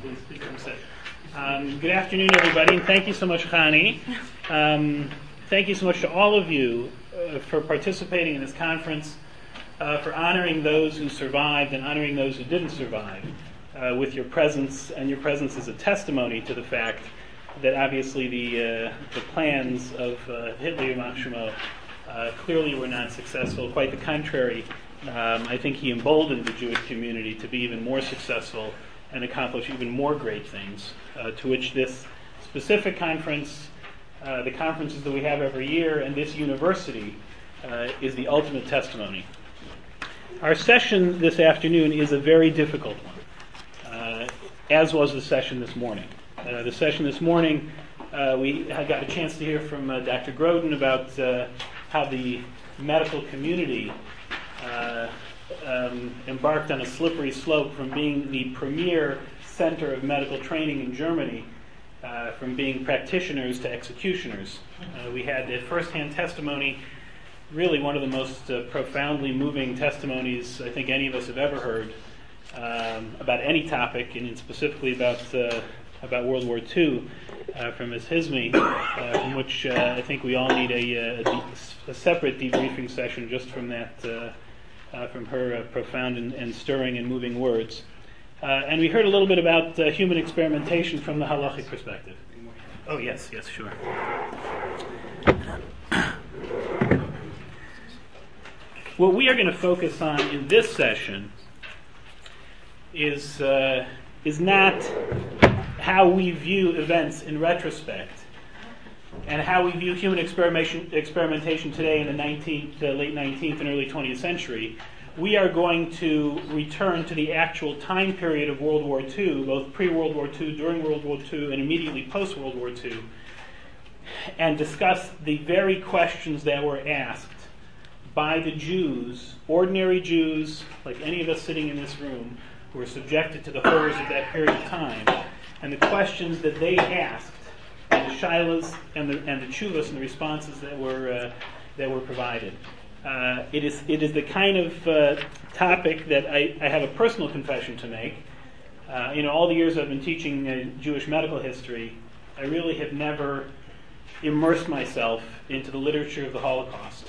Please come sit. Good afternoon, everybody, and thank you so much, Chani. Thank you so much to all of you for participating in this conference, for honoring those who survived and honoring those who didn't survive with your presence, and your presence is a testimony to the fact that obviously the plans of Hitler Yamach Shemo clearly were not successful. Quite the contrary. I think he emboldened the Jewish community to be even more successful and accomplish even more great things, to which this specific conference, the conferences that we have every year, and this university is the ultimate testimony. Our session this afternoon is a very difficult one, as was the session this morning. The session this morning, we got a chance to hear from Dr. Groden about how the medical community embarked on a slippery slope from being the premier center of medical training in Germany, from being practitioners to executioners. We had a first-hand testimony, really one of the most profoundly moving testimonies I think any of us have ever heard about any topic, and specifically about World War II, from Ms. Hizmi, from which I think we all need a separate debriefing session just from that, from her profound and stirring and moving words. And we heard a little bit about human experimentation from the halachic perspective. Oh, yes, sure. What we are going to focus on in this session is not how we view events in retrospect and how we view human experimentation today in the late 19th and early 20th century. We are going to return to the actual time period of World War II, both pre-World War II, during World War II, and immediately post-World War II, and discuss the very questions that were asked by the Jews, ordinary Jews, like any of us sitting in this room, who were subjected to the horrors of that period of time, and the questions that they asked, and the shilas and the tshuvas and the responses that were provided. It is the kind of topic that I have a personal confession to make. All the years I've been teaching Jewish medical history, I really have never immersed myself into the literature of the Holocaust.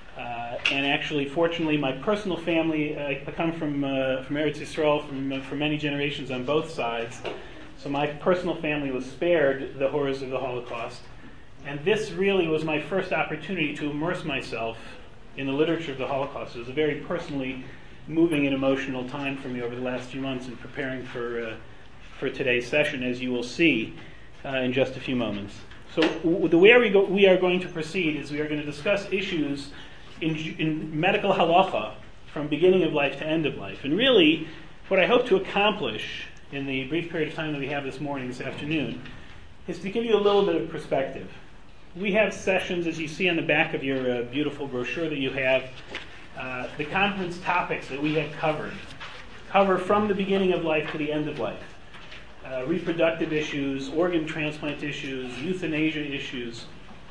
And actually, fortunately, my personal family, I come from Eretz Yisrael for many generations on both sides. So my personal family was spared the horrors of the Holocaust. And this really was my first opportunity to immerse myself in the literature of the Holocaust. It was a very personally moving and emotional time for me over the last few months in preparing for today's session, as you will see in just a few moments. So the way we are going to proceed is we are going to discuss issues in medical halacha from beginning of life to end of life. And really, what I hope to accomplish in the brief period of time that we have this afternoon, is to give you a little bit of perspective. We have sessions, as you see on the back of your beautiful brochure that you have, the conference topics that we have cover from the beginning of life to the end of life. Reproductive issues, organ transplant issues, euthanasia issues.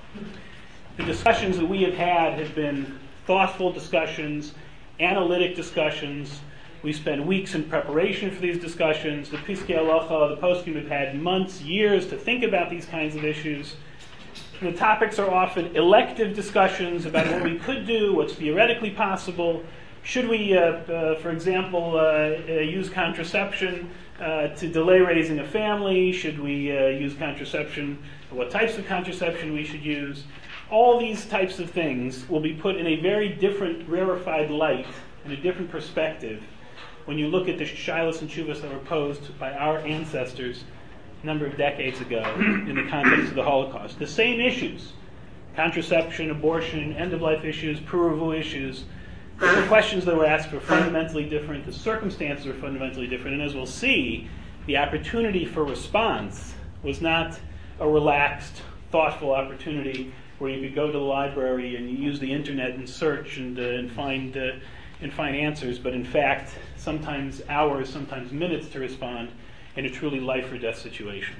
The discussions that we have had have been thoughtful discussions, analytic discussions. We spend weeks in preparation for these discussions. The Piskei Halacha, the poskim have had months, years to think about these kinds of issues. And the topics are often elective discussions about what we could do, what's theoretically possible. Should we, for example, use contraception to delay raising a family? Should we use contraception? What types of contraception we should use? All these types of things will be put in a very different, rarefied light, in a different perspective, when you look at the shilas and tshuvas that were posed by our ancestors a number of decades ago in the context of the Holocaust. The same issues, contraception, abortion, end-of-life issues, pruruvu issues, the questions that were asked were fundamentally different, the circumstances were fundamentally different, and as we'll see, the opportunity for response was not a relaxed, thoughtful opportunity where you could go to the library and you use the internet and search and find answers, but in fact, sometimes hours, sometimes minutes to respond in a truly life or death situation.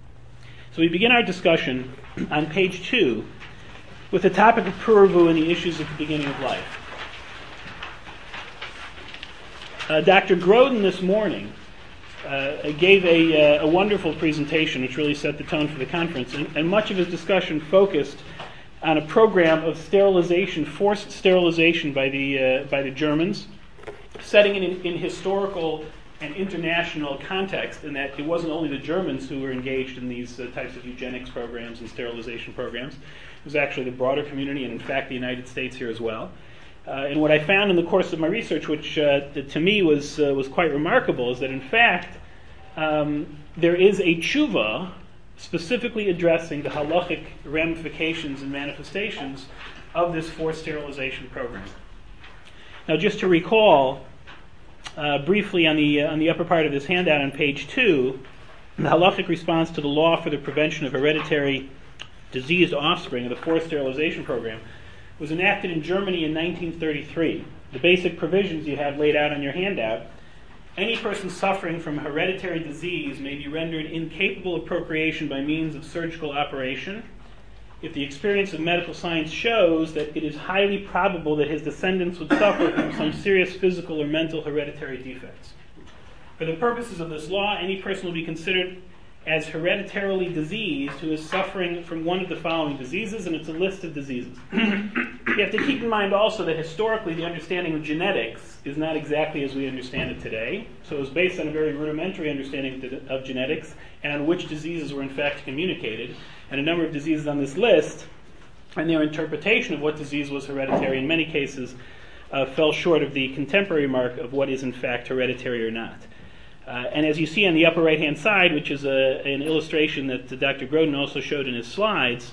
So we begin our discussion on page 2 with the topic of pruruvu and the issues at the beginning of life. Dr. Groden this morning gave a wonderful presentation which really set the tone for the conference, and much of his discussion focused on a program of sterilization, forced sterilization by the Germans, setting it in historical and international context, in that it wasn't only the Germans who were engaged in these types of eugenics programs and sterilization programs. It was actually the broader community, and in fact the United States here as well. And what I found in the course of my research, which to me was quite remarkable, is that in fact there is a tshuva specifically addressing the halachic ramifications and manifestations of this forced sterilization program. Now, just to recall briefly on the upper part of this handout on page 2, the halachic response to the law for the prevention of hereditary diseased offspring of the forced sterilization program was enacted in Germany in 1933. The basic provisions you have laid out on your handout: any person suffering from hereditary disease may be rendered incapable of procreation by means of surgical operation if the experience of medical science shows that it is highly probable that his descendants would suffer from some serious physical or mental hereditary defects. For the purposes of this law, any person will be considered as hereditarily diseased who is suffering from one of the following diseases, and it's a list of diseases. You have to keep in mind also that historically the understanding of genetics is not exactly as we understand it today. So it was based on a very rudimentary understanding of genetics and on which diseases were in fact communicated. And a number of diseases on this list, and their interpretation of what disease was hereditary, in many cases fell short of the contemporary mark of what is in fact hereditary or not. And as you see on the upper right-hand side, which is an illustration that Dr. Grodin also showed in his slides,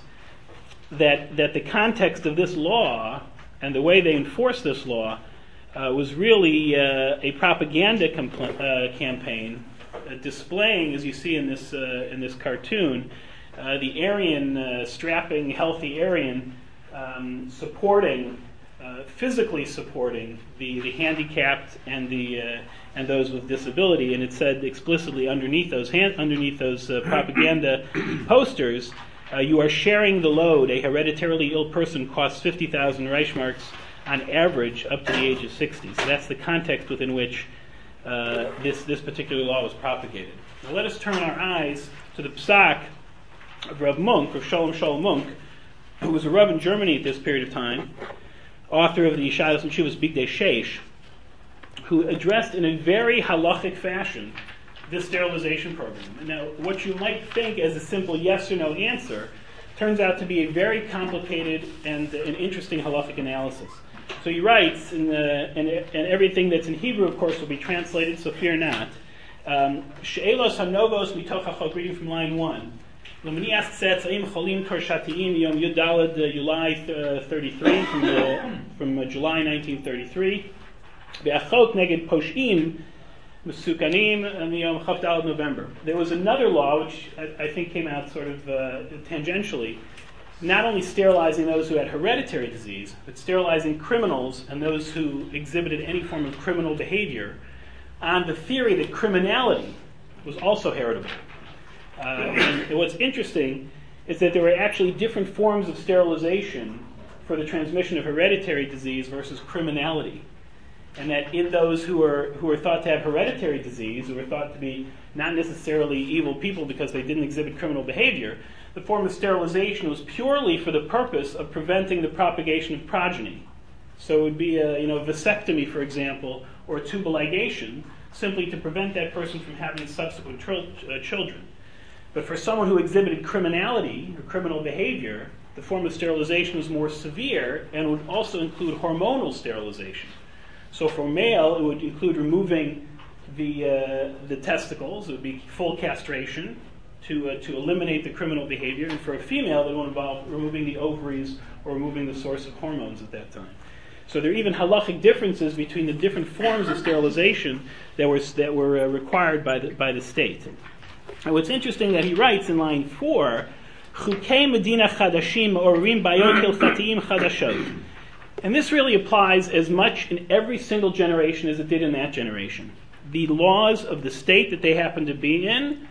that the context of this law and the way they enforced this law was really a propaganda campaign displaying, as you see in this cartoon, the Aryan, strapping, healthy Aryan physically supporting the handicapped and those with disability, and it said explicitly underneath those propaganda posters, you are sharing the load. A hereditarily ill person costs 50,000 Reichsmarks on average up to the age of 60. So that's the context within which this particular law was propagated. Now let us turn our eyes to the Psak of Rav Munk, of Shalom Munk, who was a Rav in Germany at this period of time, author of the Yeshayos and Shuvas Bigdei Sheish, who addressed in a very halachic fashion this sterilization program. Now, what you might think as a simple yes or no answer turns out to be a very complicated and an interesting halachic analysis. So he writes, and everything that's in Hebrew, of course, will be translated, so fear not. She'elos hanovos mitoch hachok, reading from line 1. Lemnias tzetzaim cholim torshatiim yom yudalad July 33, from July 1933. Be'achot neged poshim mesukanim and yom chavdalad November. There was another law which I think came out sort of tangentially, not only sterilizing those who had hereditary disease, but sterilizing criminals and those who exhibited any form of criminal behavior on the theory that criminality was also heritable. And what's interesting is that there were actually different forms of sterilization for the transmission of hereditary disease versus criminality. And that in those who were thought to have hereditary disease, who were thought to be not necessarily evil people because they didn't exhibit criminal behavior, the form of sterilization was purely for the purpose of preventing the propagation of progeny. So it would be a vasectomy, for example, or tubal ligation, simply to prevent that person from having subsequent children. But for someone who exhibited criminality or criminal behavior, the form of sterilization was more severe and would also include hormonal sterilization. So for a male, it would include removing the testicles. It would be full castration to eliminate the criminal behavior. And for a female, it would involve removing the ovaries or removing the source of hormones at that time. So there are even halachic differences between the different forms of sterilization that were required by the state. And what's interesting that he writes in line 4, Chukei Medina Chadashim Orim Bayot Hilchatiyim Chadashot. And this really applies as much in every single generation as it did in that generation. The laws of the state that they happened to be in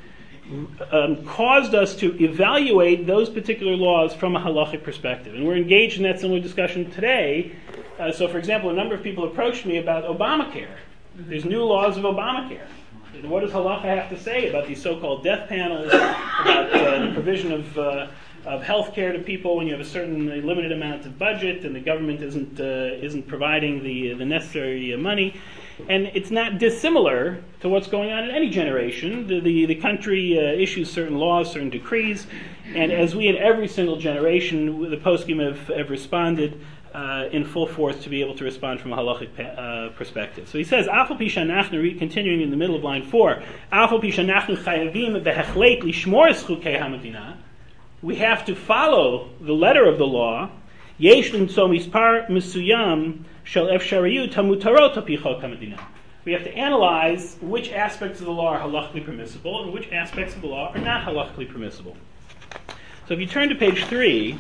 caused us to evaluate those particular laws from a halachic perspective. And we're engaged in that similar discussion today. So, for example, a number of people approached me about Obamacare. There's new laws of Obamacare. What does halacha have to say about these so-called death panels, about the provision of health care to people when you have a certain limited amount of budget and the government isn't providing the necessary money? And it's not dissimilar to what's going on in any generation. The country issues certain laws, certain decrees, and as we in every single generation, the poskim have responded in full force to be able to respond from a halachic perspective. So he says, Afal pi shanachnu, continuing in the middle of line 4, Afal pi shanachnu chayavim behechlet lishmor es chukei hamadina. We have to follow the letter of the law. Yesh limtso mispar mesuyam shel efshariyut hamutarot al pi chok hamadina. We have to analyze which aspects of the law are halachically permissible and which aspects of the law are not halachically permissible. So if you turn to page 3,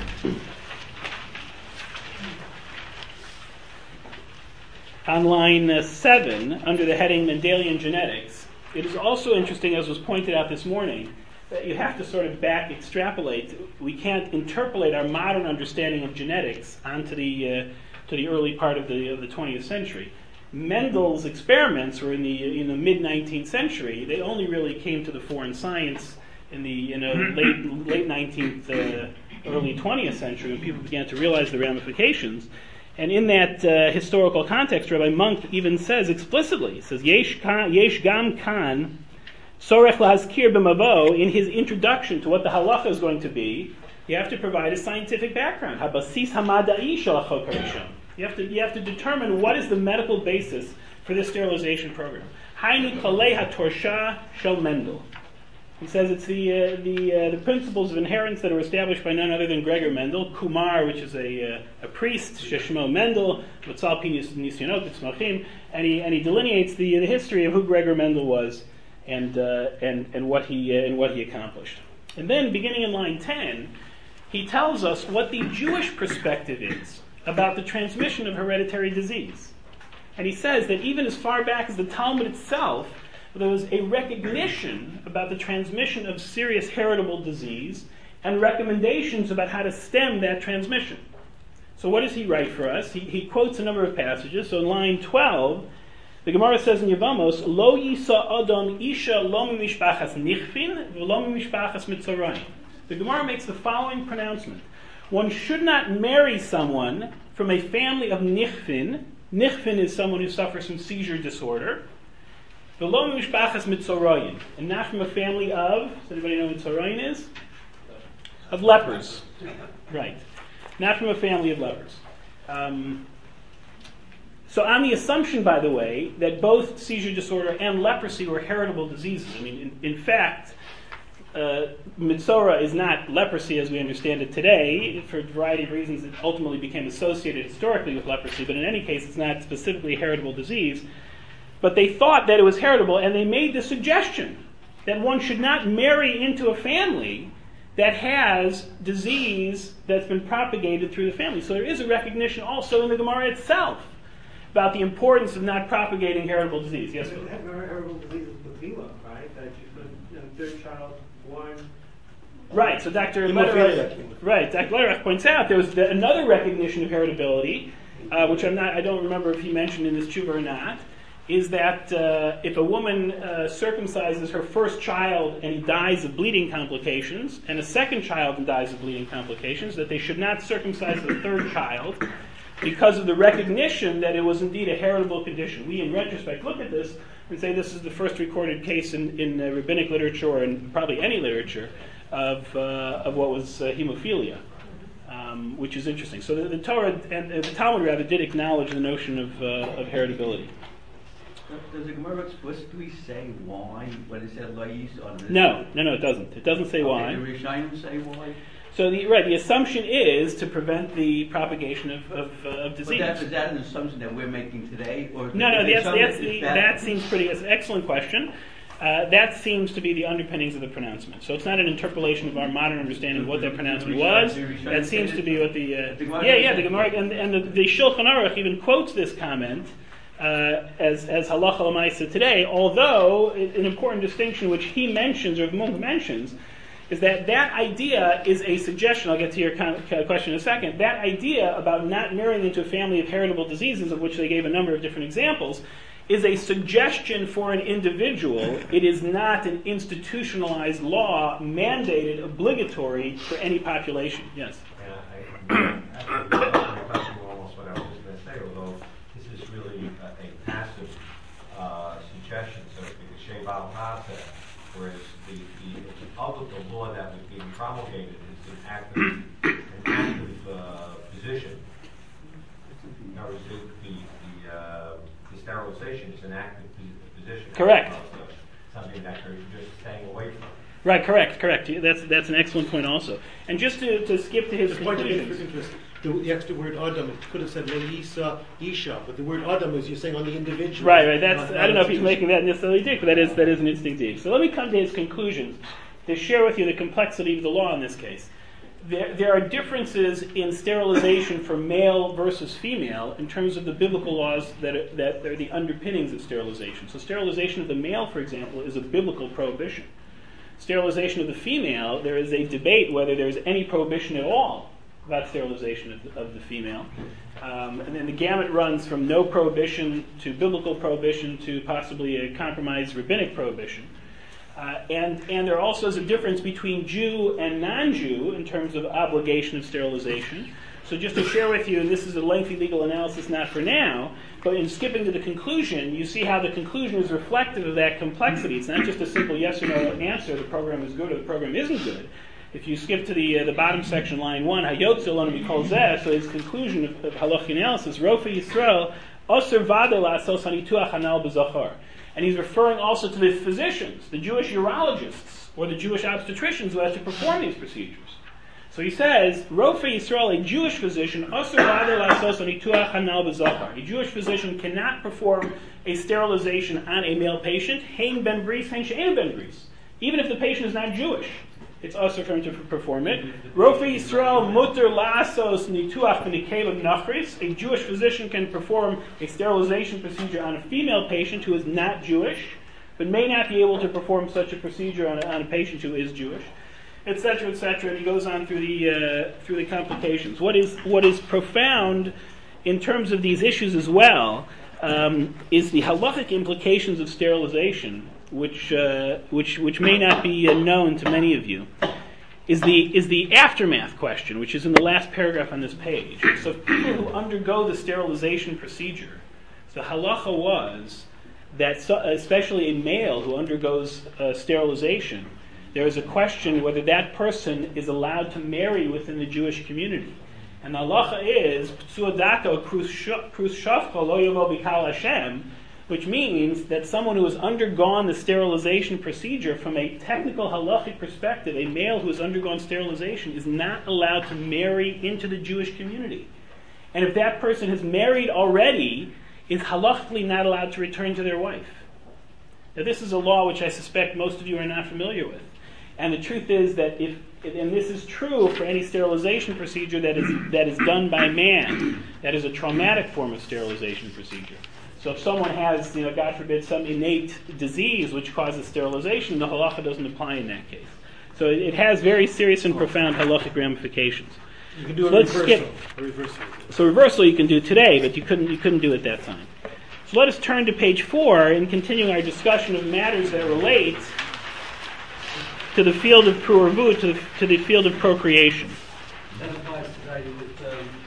on line 7, under the heading Mendelian Genetics, it is also interesting, as was pointed out this morning, that you have to sort of back extrapolate. We can't interpolate our modern understanding of genetics onto the early part of the 20th century. Mendel's experiments were in the mid 19th century. They only really came to the fore in science in the late 19th, early 20th century, when people began to realize the ramifications. And in that historical context, Rabbi Monk even says explicitly, he says, Yesh gam kan sorech lahazkir b'mavo, in his introduction to what the halacha is going to be, you have to provide a scientific background. Habasis hamadai shel hachok harishon. You have to determine what is the medical basis for this sterilization program. Hainu kalei hatorsha shel Mendel. He says it's the principles of inheritance that are established by none other than Gregor Mendel, Kumar, which is a priest, Sheshmo Mendel, Matzal Pi Nisyonot Tzmachim, and he delineates the history of who Gregor Mendel was and what he accomplished. And then, beginning in line 10, he tells us what the Jewish perspective is about the transmission of hereditary disease. And he says that even as far back as the Talmud itself, there was a recognition about the transmission of serious heritable disease and recommendations about how to stem that transmission. So what does he write for us? He quotes a number of passages. So in line 12, the Gemara says in Yevamos, Lo yisa adam isha lo mimishpachas nichfin v'lo mimishpachas mitzorayim. The Gemara makes the following pronouncement. One should not marry someone from a family of nichfin. Nichfin is someone who suffers from seizure disorder. V'lo mimishpachas mitzorayim, and not from a family of, does anybody know what mitzorayim is? Of lepers. Right. Not from a family of lepers. So on the assumption, by the way, that both seizure disorder and leprosy were heritable diseases, I mean, in fact, Mitzora is not leprosy as we understand it today. For a variety of reasons, it ultimately became associated historically with leprosy, but in any case, it's not specifically a heritable disease. But they thought that it was heritable, and they made the suggestion that one should not marry into a family that has disease that's been propagated through the family. So there is a recognition also in the Gemara itself about the importance of not propagating heritable disease. Yes? Heritable disease is the Vila, right? That you could, third child born. Right. So Dr. Lederach points out there was another recognition of heritability, which I don't remember if he mentioned in this tshuva or not, is that if a woman circumcises her first child and he dies of bleeding complications, and a second child and dies of bleeding complications, that they should not circumcise the third child because of the recognition that it was indeed a heritable condition. We, in retrospect, look at this and say this is the first recorded case in rabbinic literature and probably any literature of what was hemophilia, which is interesting. So the Torah and the Talmud rather did acknowledge the notion of heritability. Does the Gemara explicitly say why when it said Lais on this? No, it doesn't. It doesn't say why. The Rishonim say why? So the assumption is to prevent the propagation of disease. But is that an assumption that we're making today? Or No, that seems pretty. It's an excellent question. That seems to be the underpinnings of the pronouncement. So it's not an interpolation of our modern understanding of what that pronouncement was. That seems to be what the Gemara and the Shulchan Aruch even quotes this comment as halacha l'maisa today. Although an important distinction which he mentions or Monk mentions is that idea is a suggestion. I'll get to your question in a second. That idea about not marrying into a family of heritable diseases, of which they gave a number of different examples, is a suggestion for an individual. It is not an institutionalized law mandated, obligatory for any population. Yes? Yeah, actually, touching almost what I was just going to say, although this is really a passive suggestion, so to speak, a shave al hasa, whereas the law that was being promulgated is an active position. In other words, the sterilization is an active position. Correct. Something that you're just staying away from. Right, correct. That's an excellent point also. And just to skip to his The point of conclusions. interest, the extra word Adam, it could have said Leisa, Isha, but the word Adam is you're saying on the individual. Right. That's I don't know if he's making that necessarily dig, but that is an interesting dig. So let me come to his conclusions to share with you the complexity of the law in this case. There are differences in sterilization for male versus female in terms of the biblical laws that are the underpinnings of sterilization. So sterilization of the male, for example, is a biblical prohibition. Sterilization of the female, there is a debate whether there's any prohibition at all about sterilization of the female. And then the gamut runs from no prohibition to biblical prohibition to possibly a compromised rabbinic prohibition. And there also is a difference between Jew and non-Jew in terms of obligation of sterilization. So just to share with you, and this is a lengthy legal analysis not for now, but in skipping to the conclusion, you see how the conclusion is reflective of that complexity. It's not just a simple yes or no answer, the program is good or the program isn't good. If you skip to the bottom section, line 1, Hayotzel Lanu Mikol Zeh, so his conclusion of halachic analysis, Rofe Yisrael, Oser Vade La'asos Hanituach Hanal B'Zachar. And he's referring also to the physicians, the Jewish urologists, or the Jewish obstetricians who have to perform these procedures. So he says, Rofe Yisrael, a Jewish physician, Asur Vade La'asos Hanituach Hanal B'Zachar. A Jewish physician cannot perform a sterilization on a male patient, Hein Ben Bris, Hein She'en Ben Bris. Even if the patient is not Jewish, it's also for him to perform it. Rofe Yisrael muter la'asos nituach v'nikelim nachris. A Jewish physician can perform a sterilization procedure on a female patient who is not Jewish, but may not be able to perform such a procedure on a patient who is Jewish, etc., etc. And he goes on through the complications. What is profound in terms of these issues as well is the halachic implications of sterilization, which may not be known to many of you, is the aftermath question, which is in the last paragraph on this page. So people who undergo the sterilization procedure, so halacha was that especially a male who undergoes sterilization, there is a question whether that person is allowed to marry within the Jewish community. And the halacha is psuadato krus shafcha lo yovo bikal Hashem, which means that someone who has undergone the sterilization procedure from a technical halachic perspective, a male who has undergone sterilization, is not allowed to marry into the Jewish community. And if that person has married already, is halachically not allowed to return to their wife. Now this is a law which I suspect most of you are not familiar with. And the truth is that and this is true for any sterilization procedure that is done by man, that is a traumatic form of sterilization procedure. So if someone has, God forbid, some innate disease which causes sterilization, the halacha doesn't apply in that case. So it has very serious and profound halachic ramifications. You can do a reversal. So reversal you can do today, but you couldn't do it that time. So let us turn to page 4 and continue our discussion of matters that relate to the field of pruervut, to the field of procreation. That applies today with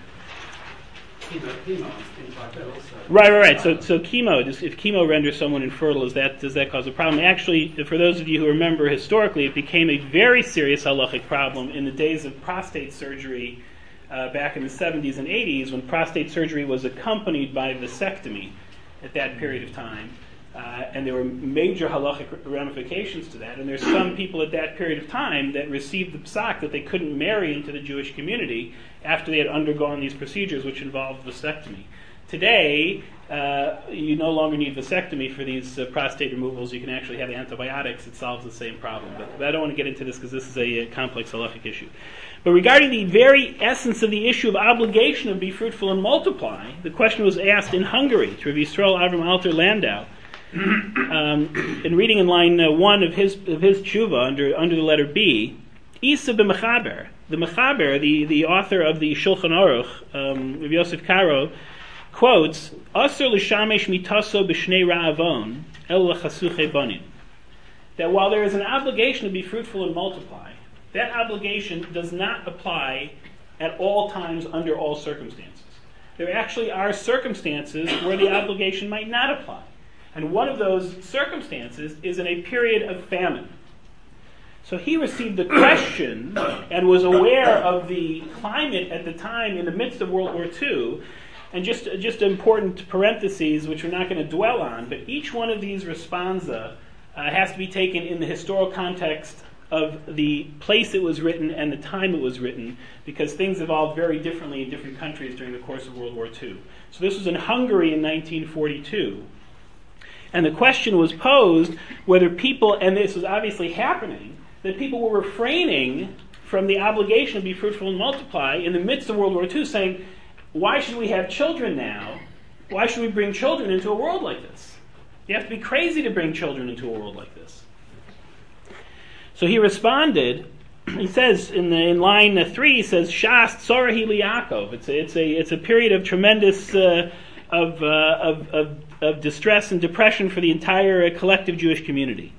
chemo and things like that also. Right. So chemo, if chemo renders someone infertile, does that cause a problem? Actually, for those of you who remember historically, it became a very serious halachic problem in the days of prostate surgery back in the 70s and 80s, when prostate surgery was accompanied by vasectomy at that period of time. And there were major halachic ramifications to that. And there's some people at that period of time that received the psak that they couldn't marry into the Jewish community after they had undergone these procedures, which involved vasectomy. Today, you no longer need vasectomy for these prostate removals. You can actually have antibiotics. It solves the same problem. But I don't want to get into this because this is a complex halachic issue. But regarding the very essence of the issue of obligation of be fruitful and multiply, the question was asked in Hungary to Rav Yisrael Avram Alter Landau. In reading in line 1 of his tshuva under the letter B, Isa b'mechaber, the mechaber, the author of the Shulchan Aruch, Rav Yosef Karo, quotes, Asur l'shamesh mitaso b'shnei ra'avon el l'chasuche banim. That while there is an obligation to be fruitful and multiply, that obligation does not apply at all times under all circumstances. There actually are circumstances where the obligation might not apply. And one of those circumstances is in a period of famine. So he received the question and was aware of the climate at the time in the midst of World War II. And just important parentheses, which we're not going to dwell on, but each one of these responsa has to be taken in the historical context of the place it was written and the time it was written, because things evolved very differently in different countries during the course of World War II. So this was in Hungary in 1942. And the question was posed whether people, and this was obviously happening, that people were refraining from the obligation to be fruitful and multiply in the midst of World War II, saying, why should we have children now? Why should we bring children into a world like this? You have to be crazy to bring children into a world like this. So he responded. He says in line 3, he says, "Shas tzorahi liYaakov." It's a period of tremendous of distress and depression for the entire collective Jewish community.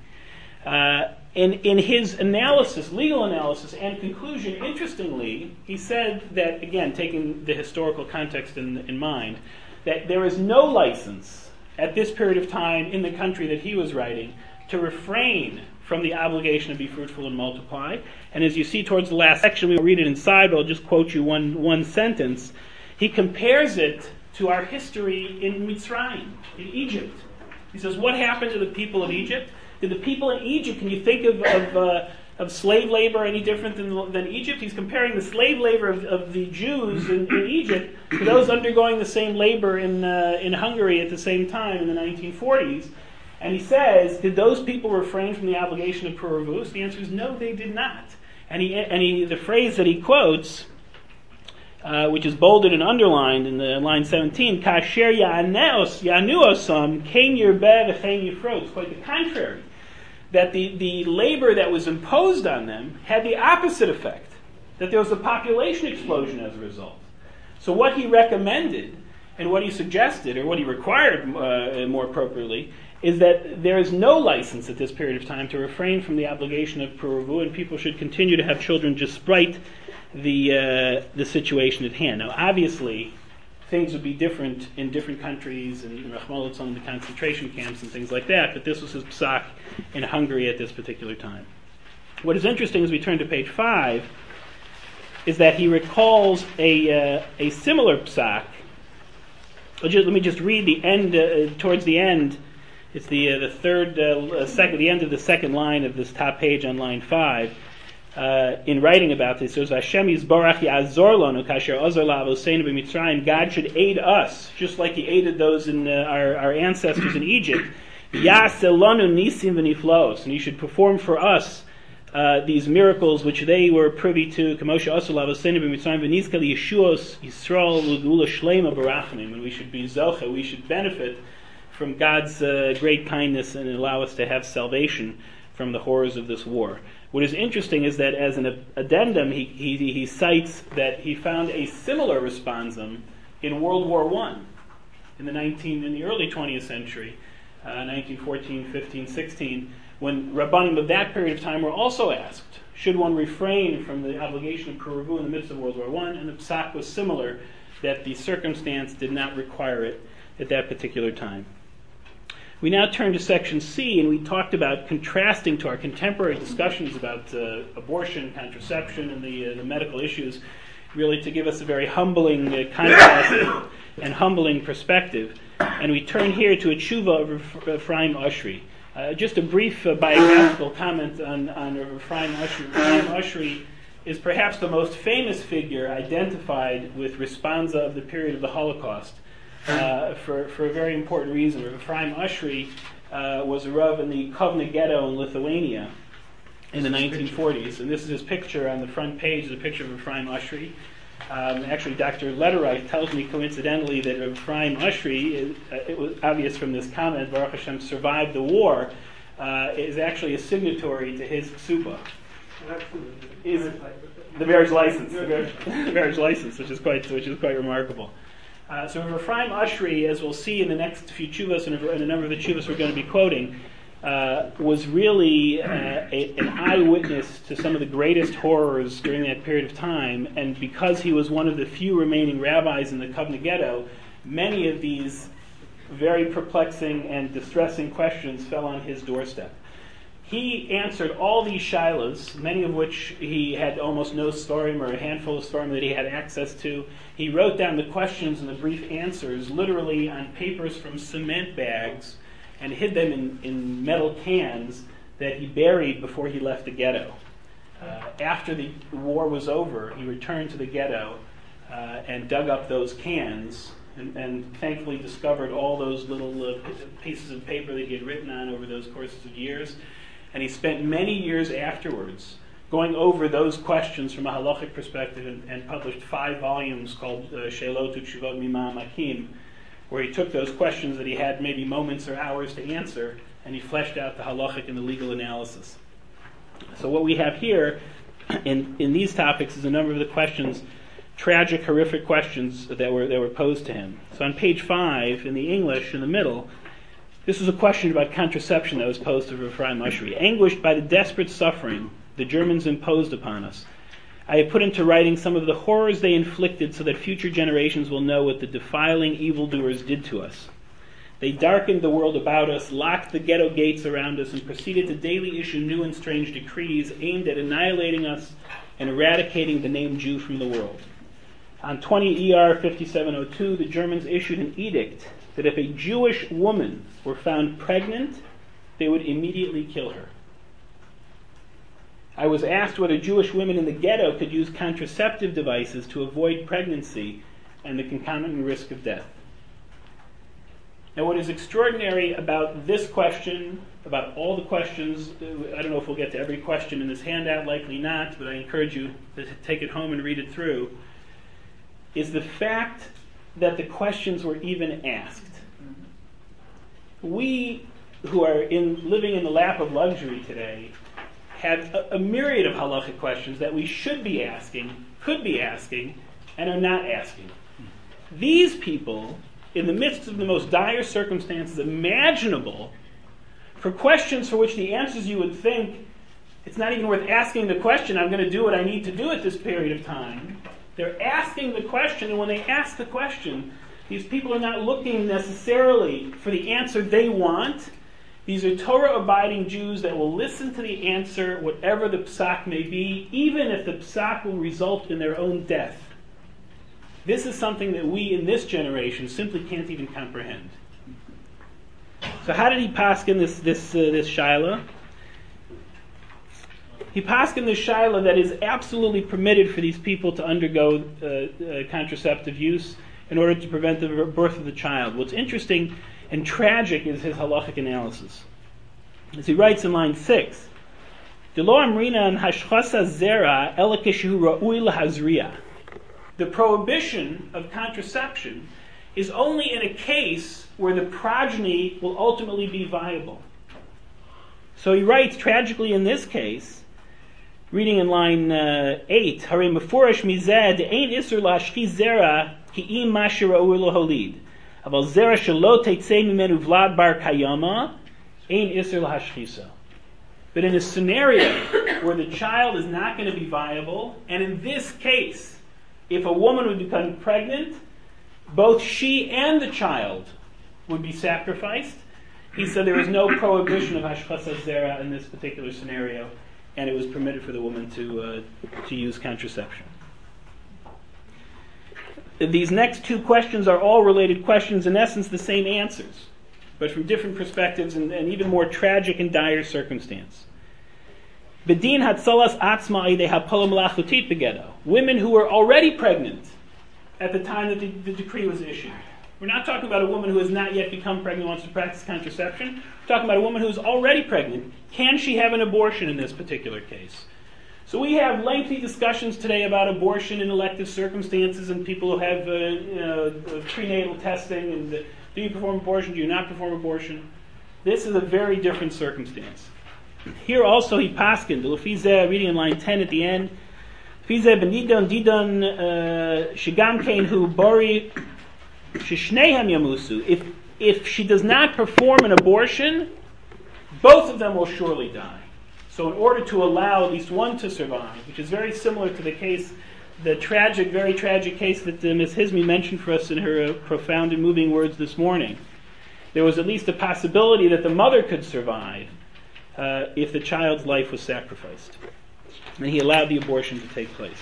In his analysis, legal analysis and conclusion, interestingly, he said that, again, taking the historical context in mind, that there is no license at this period of time in the country that he was writing to refrain from the obligation to be fruitful and multiply. And as you see towards the last section, we will read it inside, but I'll just quote you one sentence. He compares it to our history in Mitzrayim, in Egypt. He says, what happened to the people of Egypt? Did the people in Egypt, can you think of slave labor any different than Egypt? He's comparing the slave labor of the Jews in Egypt to those undergoing the same labor in Hungary at the same time in the 1940s. And he says, did those people refrain from the obligation of puruvus? The answer is no, they did not. And the phrase that he quotes, which is bolded and underlined in the line 17, "Kasher yanuosam kein yirbeh v'chein yifros." Quite the contrary, that the labor that was imposed on them had the opposite effect, that there was a population explosion as a result. So what he recommended and what he suggested, or what he required more appropriately, is that there is no license at this period of time to refrain from the obligation of puruvu, and people should continue to have children despite the situation at hand. Now, obviously, things would be different in different countries, and Rachmana litzlan in the concentration camps and things like that, but this was his psak in Hungary at this particular time. What is interesting as we turn to page 5 is that he recalls a similar psak. Let me just read the end, towards the end. It's the end of the second line of this top page on line 5. In writing about this, it says, Hashem Yisborach Ya'azor Lanu Kasher Azor La'avoseinu B'Mitzrayim. God should aid us, just like He aided those in our ancestors in Egypt. Ya'aseh Lanu Nisim V'Niflos, and He should perform for us these miracles which they were privy to. Kamosha Azor La'avoseinu B'Mitzrayim V'Nizka Yeshuos Yisrael L'Gula Shlema Barachim, and we should be zoche, we should benefit from God's great kindness and allow us to have salvation from the horrors of this war. What is interesting is that as an addendum, he cites that he found a similar responsum in World War I in the early 20th century, 1914, 15, 16, when Rabbanim of that period of time were also asked, should one refrain from the obligation of puruvu in the midst of World War I? And the psak was similar, that the circumstance did not require it at that particular time. We now turn to section C, and we talked about contrasting to our contemporary discussions about abortion, contraception, and the medical issues, really to give us a very humbling contrast and humbling perspective. And we turn here to a tshuva of Ephraim Ushri. Just a brief biographical comment on Ephraim Ushri. Ephraim Ushri is perhaps the most famous figure identified with responsa of the period of the Holocaust. For a very important reason. Ephraim Ushri was a Rav in the Kovna ghetto in Lithuania in the 1940s, and this is his picture on the front page, the picture of Ephraim Ushri. Actually, Dr. Lederach tells me coincidentally that Ephraim Ushri, it was obvious from this comment, Baruch Hashem survived the war, is actually a signatory to his ksuba. Is the marriage license, which is quite remarkable. So Rav Ephraim Ushri, as we'll see in the next few tshuvas and a number of the tshuvas we're going to be quoting, was really an eyewitness to some of the greatest horrors during that period of time, and because he was one of the few remaining rabbis in the Kovna ghetto, many of these very perplexing and distressing questions fell on his doorstep. He answered all these shilas, many of which he had almost no storim or a handful of storim that he had access to. He wrote down the questions and the brief answers literally on papers from cement bags and hid them in metal cans that he buried before he left the ghetto. After the war was over, he returned to the ghetto and dug up those cans and thankfully discovered all those little pieces of paper that he had written on over those courses of years. And he spent many years afterwards going over those questions from a halachic perspective and published 5 volumes called Sheilot Utshuvot Mimam Hakim, where he took those questions that he had maybe moments or hours to answer, and he fleshed out the halachic and the legal analysis. So what we have here in these topics is a number of the questions, tragic, horrific questions that were posed to him. So on page 5, in the English, in the middle, this was a question about contraception that was posed to Rav Ephraim Ushri. Anguished by the desperate suffering the Germans imposed upon us, I have put into writing some of the horrors they inflicted so that future generations will know what the defiling evildoers did to us. They darkened the world about us, locked the ghetto gates around us, and proceeded to daily issue new and strange decrees aimed at annihilating us and eradicating the name Jew from the world. On 20 ER 5702, the Germans issued an edict that if a Jewish woman were found pregnant, they would immediately kill her. I was asked whether Jewish women in the ghetto could use contraceptive devices to avoid pregnancy and the concomitant risk of death. Now, what is extraordinary about this question, about all the questions, I don't know if we'll get to every question in this handout, likely not, but I encourage you to take it home and read it through, is the fact that the questions were even asked. We, who are living in the lap of luxury today, have a myriad of halachic questions that we should be asking, could be asking, and are not asking. These people, in the midst of the most dire circumstances imaginable, for questions for which the answers you would think, it's not even worth asking the question, I'm going to do what I need to do at this period of time. They're asking the question, and when they ask the question, these people are not looking necessarily for the answer they want. These are Torah-abiding Jews that will listen to the answer, whatever the psak may be, even if the psak will result in their own death. This is something that we in this generation simply can't even comprehend. So how did he paskin this shaila? He paskin this shaila that is absolutely permitted for these people to undergo contraceptive use in order to prevent the birth of the child. What's interesting and tragic is his halachic analysis. As he writes in line 6, the prohibition of contraception is only in a case where the progeny will ultimately be viable. So he writes tragically in this case, reading in line 8, Hare mefurash mizeh de'ein isur la'ashchi zera ki'im masher ra'ui loholid. Aval zera shelo teitzei mimenu vlad bar kayama ein isur la'ashchisa. But in a scenario where the child is not going to be viable, and in this case, if a woman would become pregnant, both she and the child would be sacrificed. He said there is no prohibition of hashchasas zera in this particular scenario, and it was permitted for the woman to use contraception. These next two questions are all related questions, in essence the same answers, but from different perspectives and even more tragic and dire circumstance. Bedin hatzalas atzma idei hapala malachutit begedo. Women who were already pregnant at the time that the decree was issued. We're not talking about a woman who has not yet become pregnant and wants to practice contraception. We're talking about a woman who is already pregnant. Can she have an abortion in this particular case? So we have lengthy discussions today about abortion in elective circumstances and people who have prenatal testing and do you perform abortion, do you not perform abortion? This is a very different circumstance. Here also he paskined, Lefizeh, reading in line 10 at the end, Lefizeh benidon didon shigam kein hu bori Shishnehem yamusu. If she does not perform an abortion, both of them will surely die. So in order to allow at least one to survive, which is very similar to the case, the tragic, very tragic case that Ms. Hizmi mentioned for us in her profound and moving words this morning, there was at least a possibility that the mother could survive if the child's life was sacrificed. And he allowed the abortion to take place.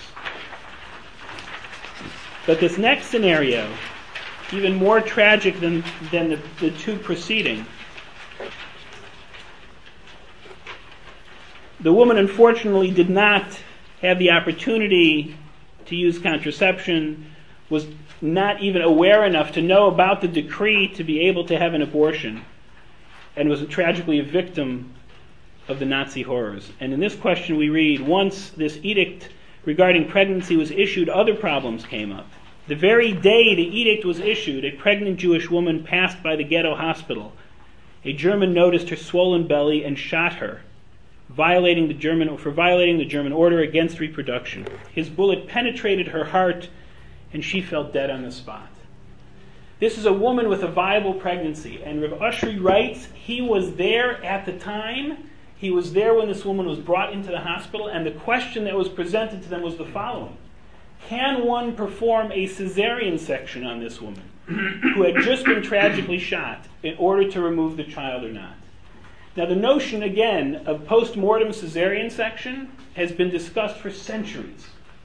But this next scenario, even more tragic than the two preceding, the woman unfortunately did not have the opportunity to use contraception, was not even aware enough to know about the decree to be able to have an abortion, and was tragically a victim of the Nazi horrors. And in this question we read, once this edict regarding pregnancy was issued, other problems came up. The very day the edict was issued, a pregnant Jewish woman passed by the ghetto hospital. A German noticed her swollen belly and shot her, violating the German order against reproduction. His bullet penetrated her heart, and she fell dead on the spot. This is a woman with a viable pregnancy, and Rav Ushri writes, he was there at the time. He was there when this woman was brought into the hospital, and the question that was presented to them was the following: can one perform a cesarean section on this woman who had just been tragically shot in order to remove the child or not? Now, the notion, again, of post-mortem cesarean section has been discussed for centuries.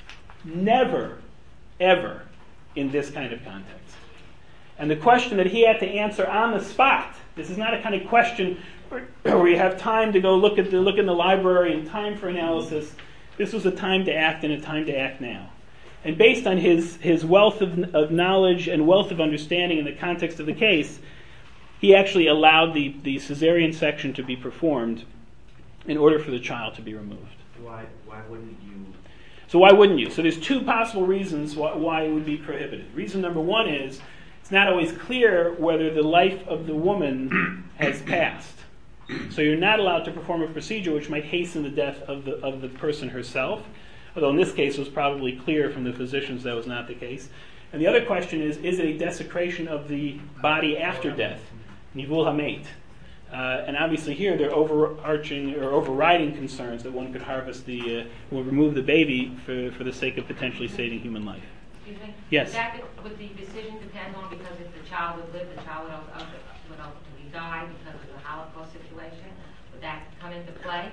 Never, ever in this kind of context. And the question that he had to answer on the spot, this is not a kind of question where you have time to go look in the library and time for analysis. This was a time to act and a time to act now. And based on his wealth of knowledge and wealth of understanding in the context of the case, he actually allowed the cesarean section to be performed in order for the child to be removed. Why wouldn't you? So why wouldn't you? So there's two possible reasons why it would be prohibited. Reason number one is it's not always clear whether the life of the woman has passed. So you're not allowed to perform a procedure which might hasten the death of the person herself, although in this case it was probably clear from the physicians that was not the case. And the other question is it a desecration of the body after death? Nivul hamet. And obviously here there are overarching or overriding concerns that one could harvest will remove the baby for the sake of potentially saving human life. Excuse me? Yes. Would the decision depend on, because if the child would live, the child would ultimately die because of the Holocaust situation? Would that come into play?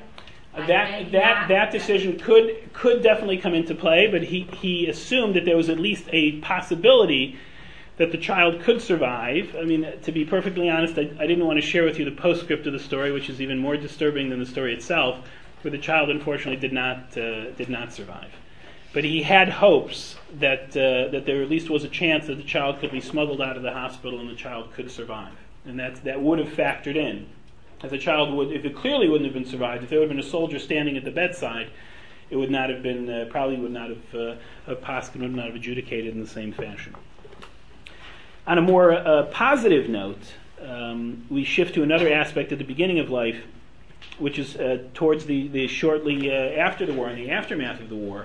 That decision could definitely come into play, but he assumed that there was at least a possibility that the child could survive. I mean, to be perfectly honest, I didn't want to share with you the postscript of the story, which is even more disturbing than the story itself, where the child unfortunately did not survive. But he had hopes that there at least was a chance that the child could be smuggled out of the hospital and the child could survive, and that would have factored in. If the child if it clearly wouldn't have been survived, if there would have been a soldier standing at the bedside, it would not have been probably would not have adjudicated in the same fashion. On a more positive note, we shift to another aspect at the beginning of life, which is towards the shortly after the war and the aftermath of the war.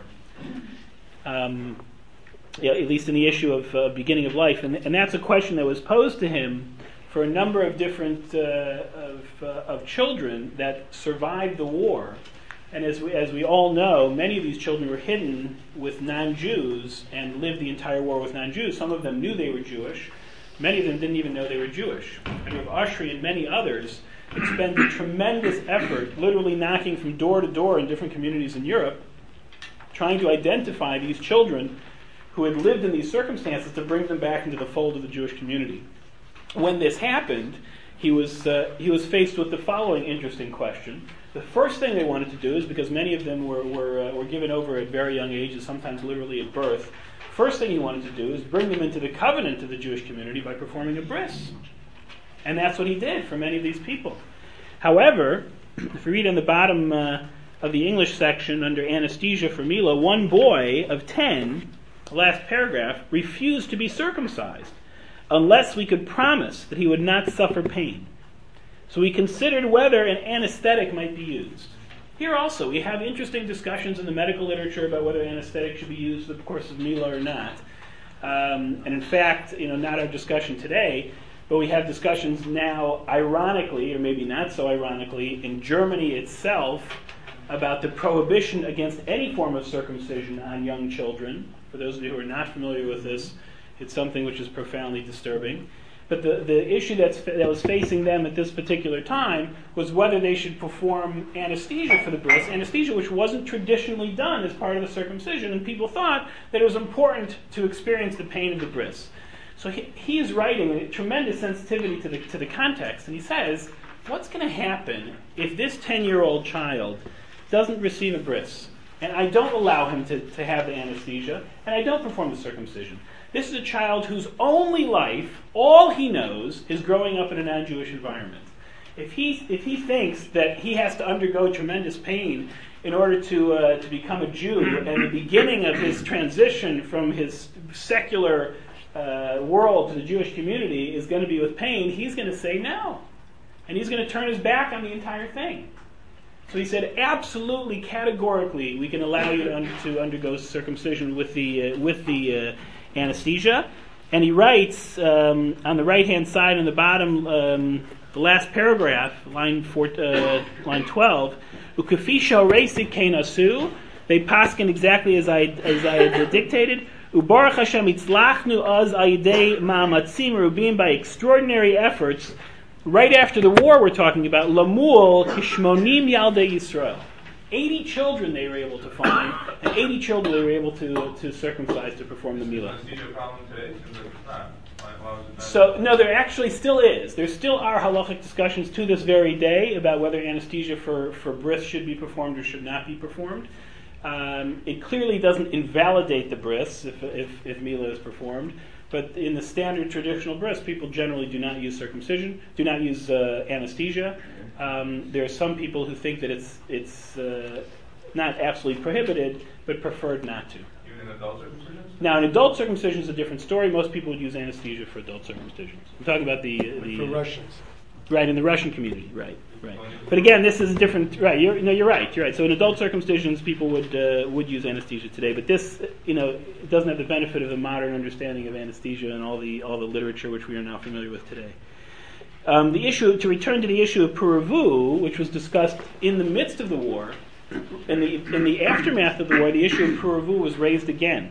At least in the issue of beginning of life, and that's a question that was posed to him for a number of different of children that survived the war. And as we all know, many of these children were hidden with non-Jews and lived the entire war with non-Jews. Some of them knew they were Jewish. Many of them didn't even know they were Jewish. And Rav Ushri and many others expended tremendous effort, literally knocking from door to door in different communities in Europe, trying to identify these children who had lived in these circumstances to bring them back into the fold of the Jewish community. When this happened, he was faced with the following interesting question. The first thing they wanted to do is, because many of them were given over at very young ages, sometimes literally at birth, first thing he wanted to do is bring them into the covenant of the Jewish community by performing a bris. And that's what he did for many of these people. However, if you read on the bottom of the English section under anesthesia for Mila, one boy of 10, the last paragraph, refused to be circumcised unless we could promise that he would not suffer pain. So we considered whether an anesthetic might be used. Here also, we have interesting discussions in the medical literature about whether anesthetic should be used for the course of Mila or not. And in fact, not our discussion today, but we have discussions now, ironically, or maybe not so ironically, in Germany itself about the prohibition against any form of circumcision on young children. For those of you who are not familiar with this, it's something which is profoundly disturbing. But the issue that was facing them at this particular time was whether they should perform anesthesia for the bris, anesthesia which wasn't traditionally done as part of the circumcision, and people thought that it was important to experience the pain of the bris. So he is writing a tremendous sensitivity to the context, and he says, what's going to happen if this 10-year-old child doesn't receive a bris, and I don't allow him to have the anesthesia, and I don't perform the circumcision? This is a child whose only life, all he knows, is growing up in a non-Jewish environment. If he thinks that he has to undergo tremendous pain in order to become a Jew, and the beginning of his transition from his secular world to the Jewish community is going to be with pain, he's going to say no. And he's going to turn his back on the entire thing. So he said, absolutely, categorically, we can allow you to undergo circumcision with the anesthesia. And he writes on the right-hand side on the bottom, the last paragraph, line 12, Ukafi sha'oreisi kein asu, they paskin exactly as I had dictated. Ubaruch Hashem itzlachnu az ayidei ma'amatzim rubim, by extraordinary efforts. Right after the war, we're talking about Lamul kishmonim yaldei Yisrael. 80 children they were able to find, and 80 children they were able to circumcise to perform the milah. So, no, there actually still is. There still are halachic discussions to this very day about whether anesthesia for bris should be performed or should not be performed. It clearly doesn't invalidate the bris if milah is performed, but in the standard traditional bris, people generally do not use circumcision, do not use anesthesia. There are some people who think that it's not absolutely prohibited, but preferred not to. Even in adult circumcisions? Now, in adult circumcision is a different story. Most people would use anesthesia for adult circumcisions. I'm talking about the for Russians. Right, in the Russian community, right. But again, this is a different. Right, you're right. So in adult circumcisions, people would use anesthesia today. But this, it doesn't have the benefit of the modern understanding of anesthesia and all the literature which we are now familiar with today. To return to the issue of Puravu, which was discussed in the midst of the war, in the aftermath of the war, the issue of Puravu was raised again.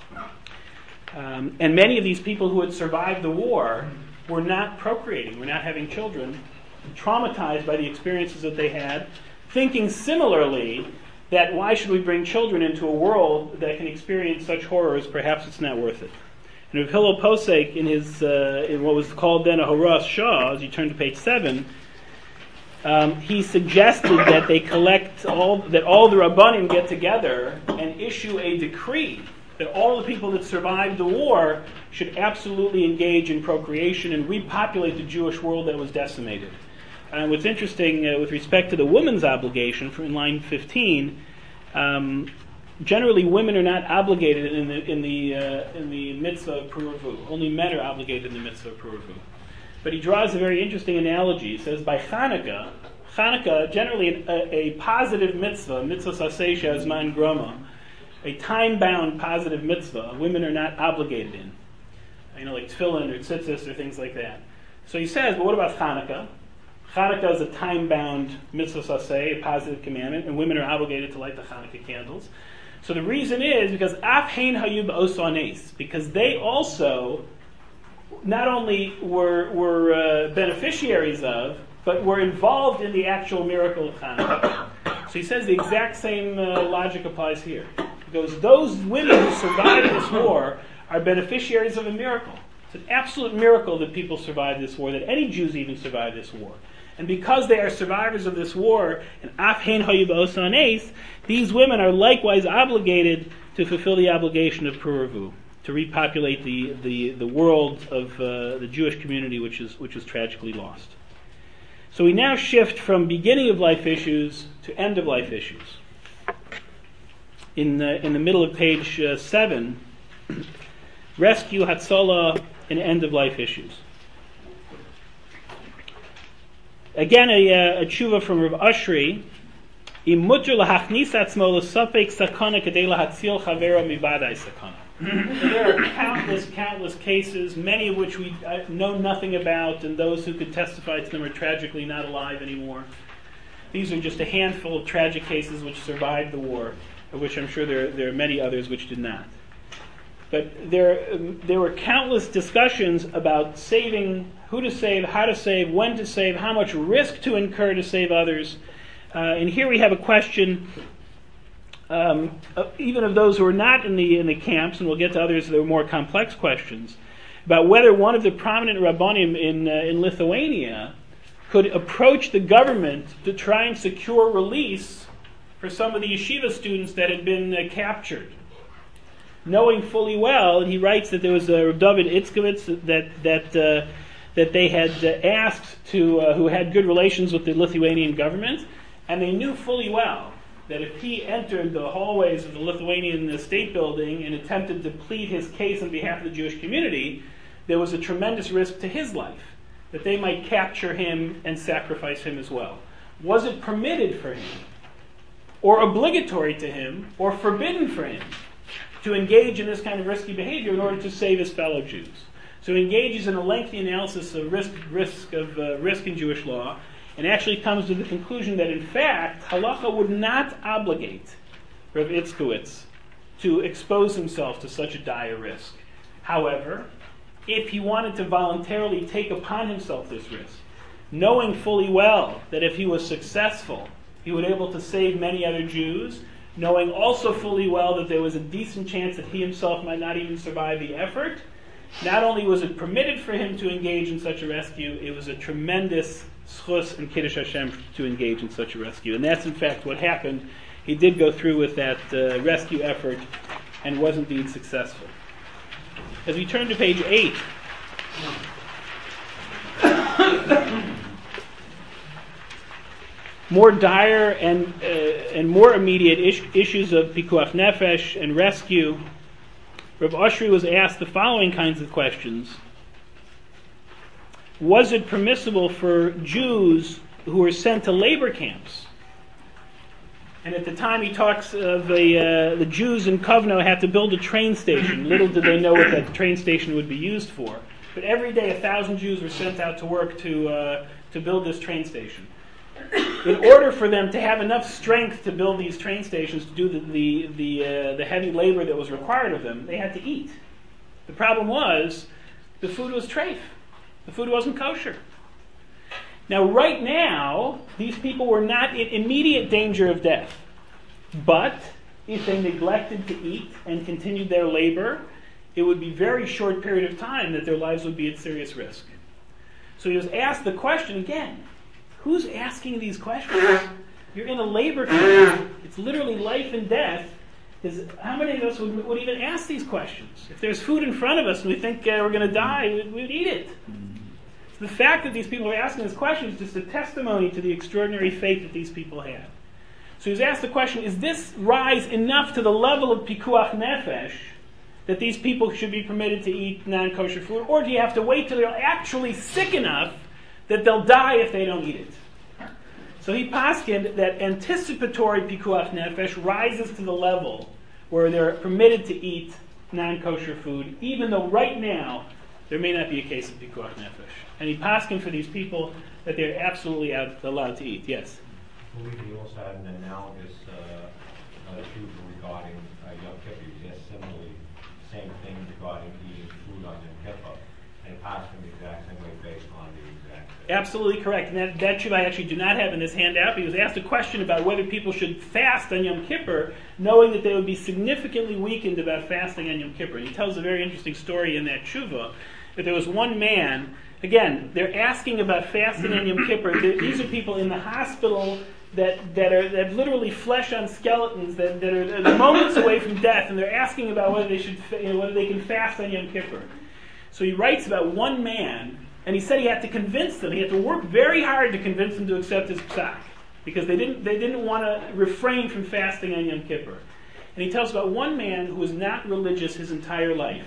And many of these people who had survived the war were not procreating, were not having children, traumatized by the experiences that they had, thinking similarly that why should we bring children into a world that can experience such horrors, perhaps it's not worth it. And Rav Hillel Posek, in what was called then a Horas Shah, as you turn to page 7, he suggested that they that all the Rabbanim get together and issue a decree that all the people that survived the war should absolutely engage in procreation and repopulate the Jewish world that was decimated. And what's interesting with respect to the woman's obligation, from in line 15, generally women are not obligated in the mitzvah of Puravu. Only men are obligated in the mitzvah of Puravu. But he draws a very interesting analogy. He says by Hanukkah, generally a positive mitzvah saseh she'azman groma, a time-bound positive mitzvah, women are not obligated in. Like tefillin or tzitzis or things like that. So he says, but what about Hanukkah? Hanukkah is a time-bound mitzvah saseh, a positive commandment, and women are obligated to light the Hanukkah candles. So the reason is because af hein hayu ba'osa nes, because they also not only were beneficiaries of, but were involved in the actual miracle of Hanukkah. So he says the exact same logic applies here. He goes, those women who survived this war are beneficiaries of a miracle. It's an absolute miracle that people survived this war, that any Jews even survived this war. And because they are survivors of this war, and af hein hayu ba'osa nes, these women are likewise obligated to fulfill the obligation of Puravu, to repopulate the world of the Jewish community which is tragically lost. So we now shift from beginning of life issues to end of life issues. In the middle of page 7, rescue, Hatzalah, and end of life issues. Again, a tshuva from Rav Ashri. Im mutter lahachnis atzmo l'safek sakana kedei lahatzil chavera mivadai sakana. There are countless cases, many of which we know nothing about, and those who could testify to them are tragically not alive anymore. These are just a handful of tragic cases which survived the war, of which I'm sure there are many others which did not. But there were countless discussions about saving, who to save, how to save, when to save, how much risk to incur to save others. And here we have a question, even of those who are not in the camps, and we'll get to others that are more complex questions, about whether one of the prominent Rabbanim in Lithuania could approach the government to try and secure release for some of the yeshiva students that had been captured. Knowing fully well, and he writes that there was Rav David Itzkovitz that they had asked to, who had good relations with the Lithuanian government, and they knew fully well that if he entered the hallways of the Lithuanian state building and attempted to plead his case on behalf of the Jewish community, there was a tremendous risk to his life, that they might capture him and sacrifice him as well. Was it permitted for him, or obligatory to him, or forbidden for him to engage in this kind of risky behavior in order to save his fellow Jews? So he engages in a lengthy analysis of risk in Jewish law, and actually comes to the conclusion that in fact halacha would not obligate Rav Itzkowitz to expose himself to such a dire risk. However, if he wanted to voluntarily take upon himself this risk, knowing fully well that if he was successful, he would be able to save many other Jews, knowing also fully well that there was a decent chance that he himself might not even survive the effort, not only was it permitted for him to engage in such a rescue, it was a tremendous schus and kiddush Hashem to engage in such a rescue. And that's in fact what happened. He did go through with that rescue effort and was indeed successful. As we turn to page 8, more dire and more immediate issues of pikuach nefesh and rescue. Rav Oshry was asked the following kinds of questions. Was it permissible for Jews who were sent to labor camps? And at the time he talks of the Jews in Kovno had to build a train station. Little did they know what that train station would be used for. But every day 1,000 Jews were sent out to work to build this train station. In order for them to have enough strength to build these train stations, to do the heavy labor that was required of them, they had to eat. The problem was the food was treif. The food wasn't kosher. Now, right now, these people were not in immediate danger of death. But if they neglected to eat and continued their labor, it would be a very short period of time that their lives would be at serious risk. So he was asked the question again, who's asking these questions? You're in a labor camp. It's literally life and death. How many of us would even ask these questions? If there's food in front of us and we think we're going to die, we'd eat it. So the fact that these people are asking this question is just a testimony to the extraordinary faith that these people had. So he was asked the question, is this rise enough to the level of pikuach nefesh that these people should be permitted to eat non-kosher food, or do you have to wait till they're actually sick enough that they'll die if they don't eat it? So he paskined that anticipatory pikuach nefesh rises to the level where they're permitted to eat non-kosher food, even though right now there may not be a case of pikuach nefesh. And he paskined for these people that they're absolutely allowed to eat. Yes? I believe he also had an analogous truth regarding Yom Kippur. He said similarly, same thing regarding eating food on Yom Kippur. And paskined the exact same way based on the exact same. Absolutely correct. And that truth I actually do not have in this handout. He was asked a question about whether people should fast on Yom Kippur, knowing that they would be significantly weakened about fasting on Yom Kippur. And he tells a very interesting story in that tshuva, that there was one man, again, they're asking about fasting on Yom Kippur. These are people in the hospital that are literally flesh on skeletons, that are moments away from death, and they're asking about whether they can fast on Yom Kippur. So he writes about one man, and he said he had to convince them. He had to work very hard to convince them to accept his psak, because they didn't want to refrain from fasting on Yom Kippur. And he tells about one man who was not religious his entire life,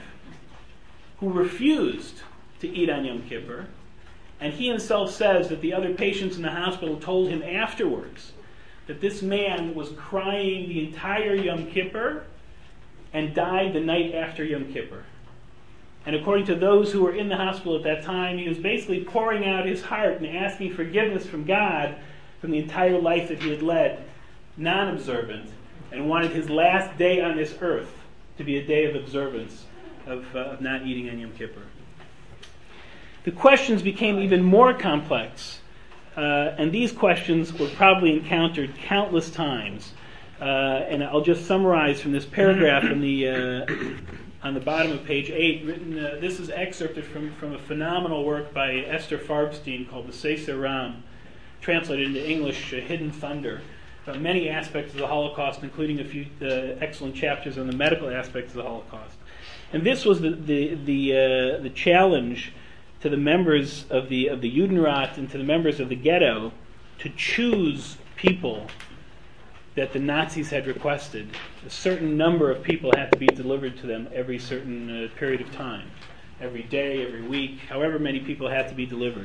who refused to eat on Yom Kippur, and he himself says that the other patients in the hospital told him afterwards that this man was crying the entire Yom Kippur and died the night after Yom Kippur. And according to those who were in the hospital at that time, he was basically pouring out his heart and asking forgiveness from God from the entire life that he had led, non-observant, and wanted his last day on this earth to be a day of observance of not eating on Yom Kippur. The questions became even more complex, and these questions were probably encountered countless times. And I'll just summarize from this paragraph on the bottom of page 8. This is excerpted from a phenomenal work by Esther Farbstein called the Sefer Ram, translated into English, Hidden Thunder, about many aspects of the Holocaust, including a few excellent chapters on the medical aspects of the Holocaust. And this was the challenge to the members of the Judenrat and to the members of the ghetto to choose people that the Nazis had requested. A certain number of people had to be delivered to them every certain period of time, every day, every week, however many people had to be delivered.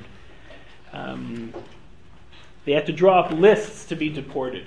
They had to draw up lists to be deported.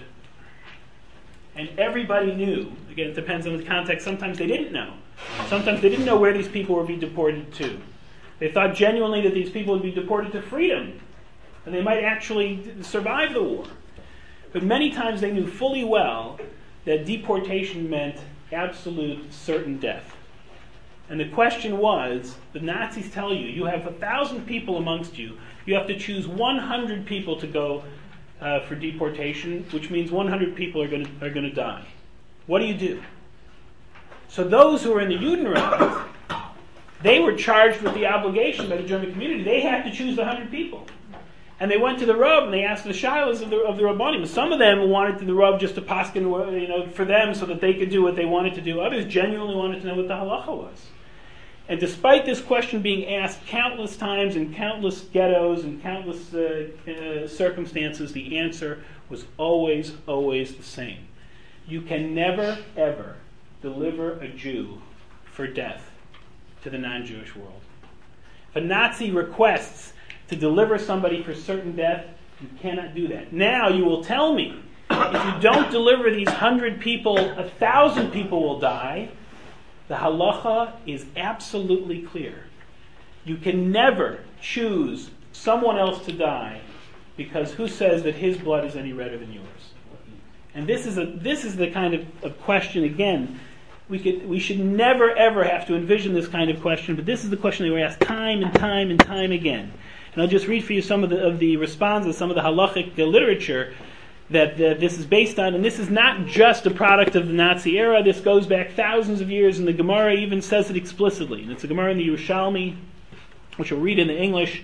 And everybody knew. Again, it depends on the context. Sometimes they didn't know. Sometimes they didn't know where these people would be deported to. They thought genuinely that these people would be deported to freedom, and they might actually survive the war. But many times they knew fully well that deportation meant absolute certain death. And the question was, the Nazis tell you, you have 1,000 people amongst you, you have to choose 100 people to go for deportation, which means 100 people are going to die. What do? So those who were in the Judenrat, they were charged with the obligation by the German community. They had to choose the 100 people. And they went to the Rav and they asked the shilas of the Rabbanim. Some of them wanted the Rav just to paskin, for them so that they could do what they wanted to do. Others genuinely wanted to know what the halacha was. And despite this question being asked countless times in countless ghettos and countless circumstances, the answer was always, always the same. You can never, ever deliver a Jew for death to the non-Jewish world. If a Nazi requests to deliver somebody for certain death, you cannot do that. Now you will tell me, if you don't deliver these 100 people, 1,000 people will die. The halacha is absolutely clear. You can never choose someone else to die, because who says that his blood is any redder than yours? And this is the kind of question, again, we should never ever have to envision this kind of question, but this is the question they were asked time and time and time again. And I'll just read for you some of the responses, some of the halachic literature that this is based on. And this is not just a product of the Nazi era. This goes back thousands of years, and the Gemara even says it explicitly. And it's a Gemara in the Yerushalmi, which we'll read in the English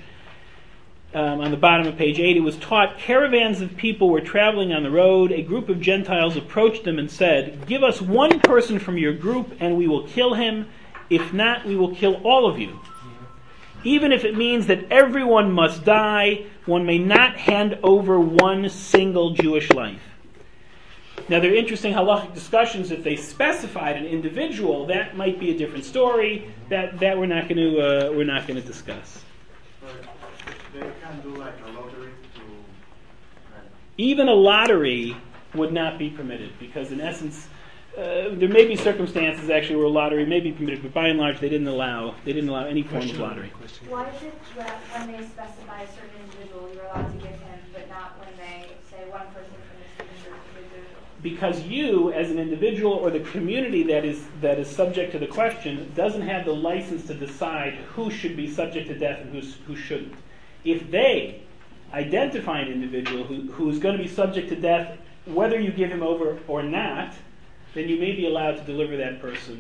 on the bottom of page 8. It was taught, caravans of people were traveling on the road. A group of Gentiles approached them and said, "Give us one person from your group, and we will kill him. If not, we will kill all of you. Even if it means that everyone must die, one may not hand over one single Jewish life." Now, there are interesting halachic discussions. If they specified an individual, that might be a different story. That we're not going to discuss. They can do like a lottery to. Even a lottery would not be permitted, because in essence, there may be circumstances actually where a lottery may be permitted, but by and large they didn't allow any form of lottery. Why is it that when they specify a certain individual, you're allowed to give him, but not when they say one person from this individual? Because you, as an individual, or the community that is subject to the question, doesn't have the license to decide who should be subject to death and who shouldn't. If they identify an individual who's going to be subject to death, whether you give him over or not, then you may be allowed to deliver that person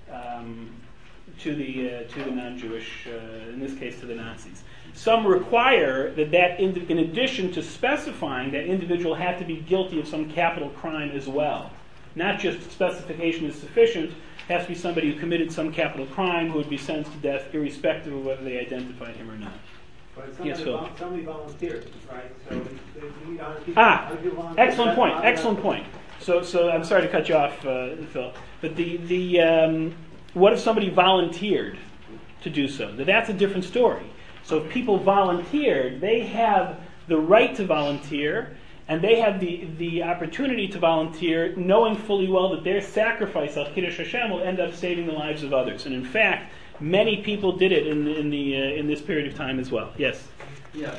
to the non-Jewish, in this case to the Nazis. Some require that in addition to specifying that individual had to be guilty of some capital crime as well. Not just specification is sufficient, it has to be somebody who committed some capital crime who would be sentenced to death irrespective of whether they identified him or not. But Yes, Phil. somebody volunteered, right? So Excellent point. So I'm sorry to cut you off, Phil. But what if somebody volunteered to do so? That's a different story. So if people volunteered, they have the right to volunteer, and they have the opportunity to volunteer, knowing fully well that their sacrifice al Kiddush Hashem will end up saving the lives of others. And in fact, many people did it in this period of time as well. Yes. Yeah.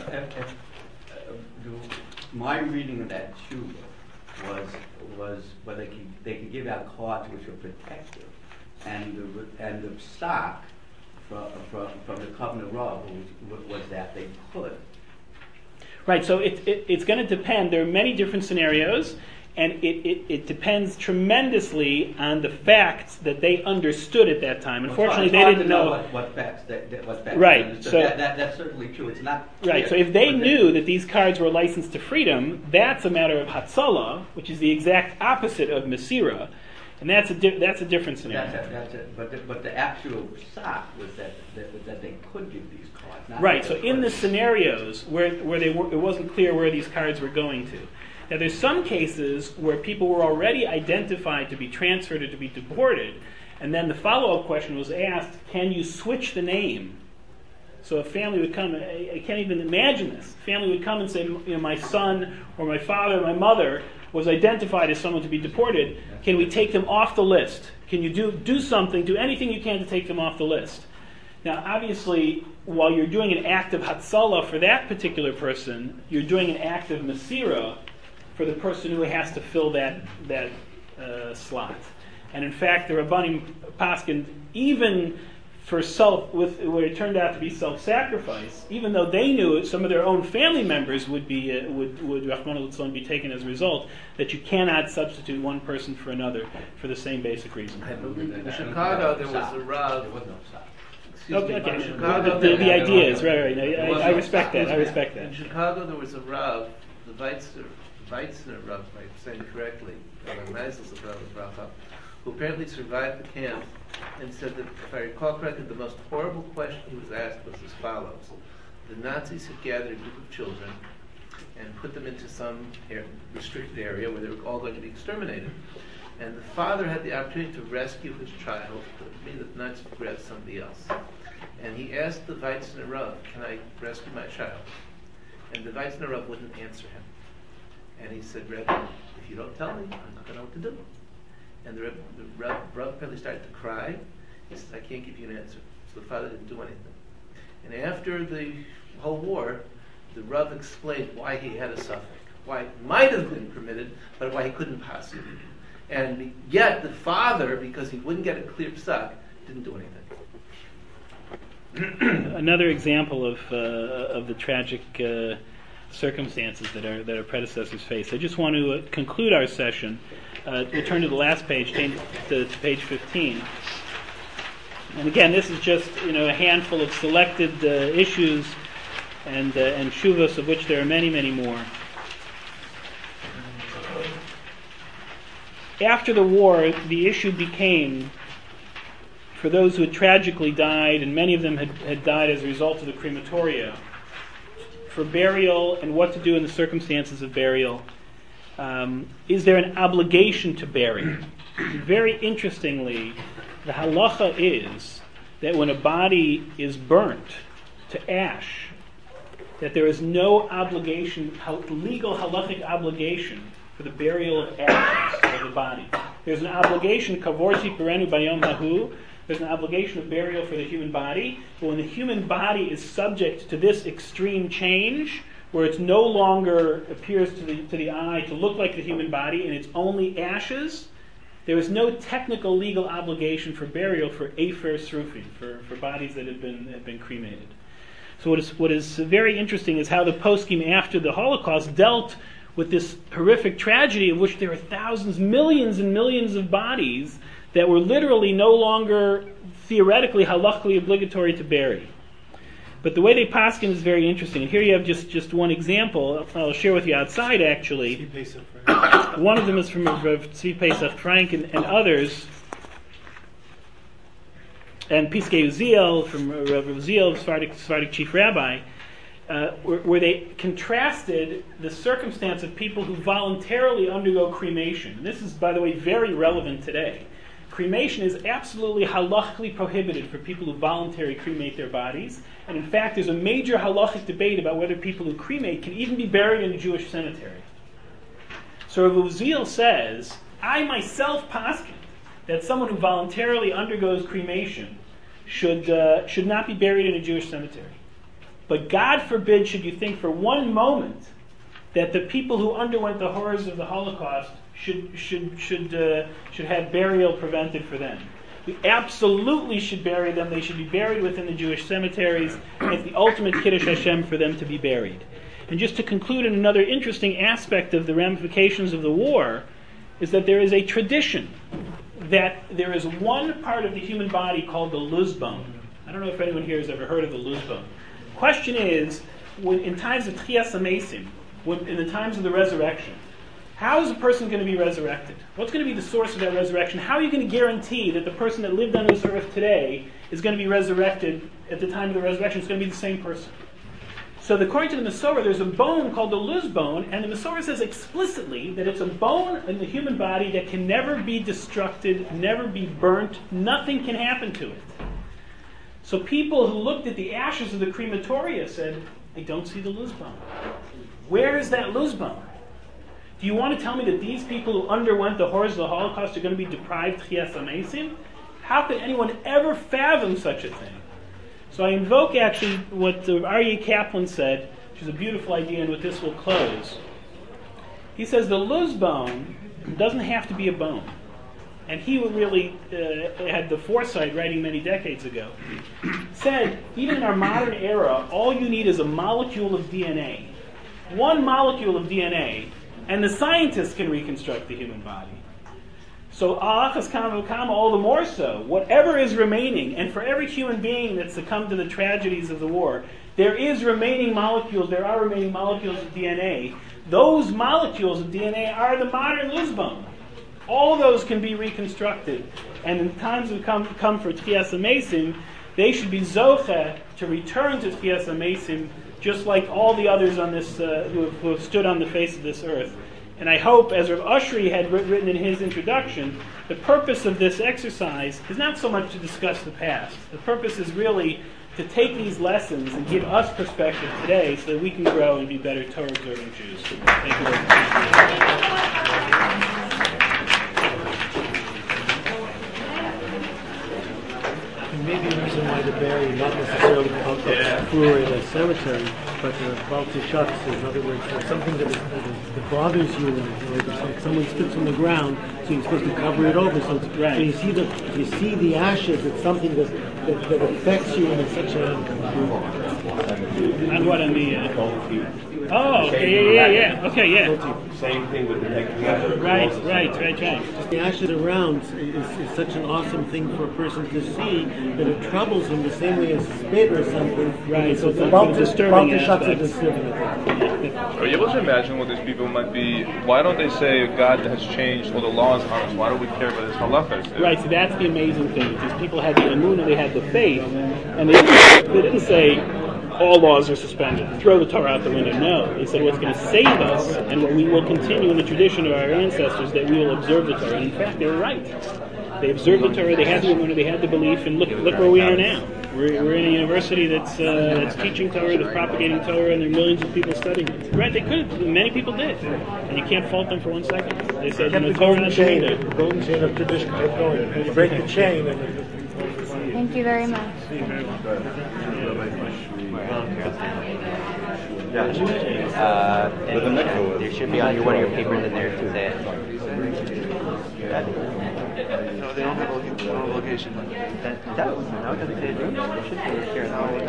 My reading of that tshuva was where they could give out cards which were protective, and the stock from the Covenant Rav was that they could. Right, so it's going to depend. There are many different scenarios, and it depends tremendously on the facts that they understood at that time. Unfortunately, they didn't know what facts. Right, so that's certainly true. It's not right. clear, So if they knew that these cards were licensed to freedom, that's a matter of Hatzalah, which is the exact opposite of Mesira, and that's a different scenario. That's it. But the actual sock was that they could give these cards. Not Right. So in the scenarios where it wasn't clear where these cards were going to. Now, there's some cases where people were already identified to be transferred or to be deported, and then the follow-up question was asked, can you switch the name? So a family would come, I can't even imagine this. A family would come and say, my son or my father or my mother was identified as someone to be deported. Can we take them off the list? Can you do something, do anything you can to take them off the list? Now, obviously, while you're doing an act of Hatzalah for that particular person, you're doing an act of Mesira for the person who has to fill that slot. And in fact, the Rabbanim paskin, even for where it turned out to be self-sacrifice, even though they knew it, some of their own family members would Rahman al-Tzon be taken as a result, that you cannot substitute one person for another for the same basic reason. In Chicago, there was a Rav. There was no sock. In Chicago, the idea is right. I respect that. In Chicago, there was a Rav, the Weitzner Rav, if I'm saying it correctly, who apparently survived the camp, and said that, if I recall correctly, the most horrible question he was asked was as follows. The Nazis had gathered a group of children and put them into some restricted area where they were all going to be exterminated. And the father had the opportunity to rescue his child, but mean that the Nazis would grab somebody else. And he asked the Weitzner Rav, can I rescue my child? And the Weitzner Rav wouldn't answer him. And he said, Rebbe, if you don't tell me, I'm not going to know what to do. And the Rav apparently started to cry. He says, I can't give you an answer. So the father didn't do anything. And after the whole war, the Rav explained why he had a suffix, why it might have been permitted, but why he couldn't possibly. And yet the father, because he wouldn't get a clear psak, didn't do anything. Another example of the tragic circumstances that our predecessors faced. I just want to conclude our session. We'll turn to the last page, to page 15. And again, this is just a handful of selected issues and shuvas, of which there are many, many more. After the war, the issue became, for those who had tragically died, and many of them had died as a result of the crematoria, for burial and what to do in the circumstances of burial. Is there an obligation to bury? Very interestingly, the halacha is that when a body is burnt to ash, that there is no obligation, legal halachic obligation, for the burial of ashes of the body. There's an obligation, kavorti perenu bayom hahu, there's an obligation of burial for the human body, but when the human body is subject to this extreme change, where it no longer appears to the eye to look like the human body and it's only ashes, there is no technical legal obligation for burial for afer srufim, for bodies that have been cremated. So what is very interesting is how the poskim after the Holocaust dealt with this horrific tragedy of which there are thousands, millions and millions of bodies that were literally no longer theoretically halachically obligatory to bury. But the way they paskin is very interesting. And here you have just one example. I'll share with you outside, actually. One of them is from Rav Tzvi Pesach Frank and others. And Piskei Uziel from Rav Uziel, Sephardic chief rabbi, where they contrasted the circumstance of people who voluntarily undergo cremation. And this is, by the way, very relevant today. Cremation is absolutely halachically prohibited for people who voluntarily cremate their bodies. And in fact, there's a major halachic debate about whether people who cremate can even be buried in a Jewish cemetery. So Rav Uziel says, I myself poskin that someone who voluntarily undergoes cremation should not be buried in a Jewish cemetery. But God forbid should you think for one moment that the people who underwent the horrors of the Holocaust should have burial prevented for them. We absolutely should bury them. They should be buried within the Jewish cemeteries. It's the ultimate Kiddush Hashem for them to be buried. And just to conclude, another interesting aspect of the ramifications of the war is that there is a tradition that there is one part of the human body called the luz bone. I don't know if anyone here has ever heard of the luz bone. Question is, in times of Tchias HaMesim, in the times of the resurrection, how is a person going to be resurrected? What's going to be the source of that resurrection? How are you going to guarantee that the person that lived on this earth today is going to be resurrected at the time of the resurrection? It's going to be the same person. So according to the Masorah, there's a bone called the luz bone, and the Masorah says explicitly that it's a bone in the human body that can never be destructed, never be burnt, nothing can happen to it. So people who looked at the ashes of the crematoria said, I don't see the luz bone. Where is that luz bone? Do you want to tell me that these people who underwent the horrors of the Holocaust are going to be deprived Tchias HaMesim? How could anyone ever fathom such a thing? So I invoke actually what Aryeh Kaplan said, which is a beautiful idea, and with this we'll close. He says the luz bone doesn't have to be a bone. And he really had the foresight, writing many decades ago, said, even in our modern era, all you need is a molecule of DNA. One molecule of DNA, and the scientists can reconstruct the human body. So, alachas kama, all the more so, whatever is remaining, and for every human being that succumbed to the tragedies of the war, there are remaining molecules of DNA. Those molecules of DNA are the modern luz bone. All those can be reconstructed. And in times that come for Tchias HaMesim, they should be zocheh to return to Tchias HaMesim, just like all the others on this who have stood on the face of this earth. And I hope, as Rav Ushri had written in his introduction, the purpose of this exercise is not so much to discuss the past. The purpose is really to take these lessons and give us perspective today so that we can grow and be better Torah-observing Jews. Thank you very much. Maybe the reason why they bury not necessarily Kfur in a cemetery, but Baal Tishatz, in other words, something that bothers you, it's like someone spits on the ground, so you're supposed to cover it over. So, right. So you see the ashes, it's something that affects you in such a... On what, on the... Oh, okay, yeah. Okay, yeah. Same thing with the neck. Right. Just the ashes around is such an awesome thing for a person to see that it troubles him the same way as spit or something. Right, so it's about a disturbing aspect. Are you able to imagine what these people might be? Why don't they say God has changed all the laws on us? Why don't we care about this halachas? Right, so that's the amazing thing. Because people had the emunah, they had the faith, and they didn't say all laws are suspended, throw the Torah out the window. No, they said what's going to save us, and what we will continue in the tradition of our ancestors, that we will observe the Torah. And in fact, they were right. They observed the Torah, they had the emunah, they had the belief, and look where we are now. We're in a university that's teaching Torah, that's propagating Torah, and there are millions of people studying it. Right, they could. Many people did. And you can't fault them for 1 second. They said, Kept the golden chain of tradition kept going. Break the chain. Thank you very much. There should be on one of your papers in there too. No, they don't have a location. That does. No, it doesn't say it. It should be here.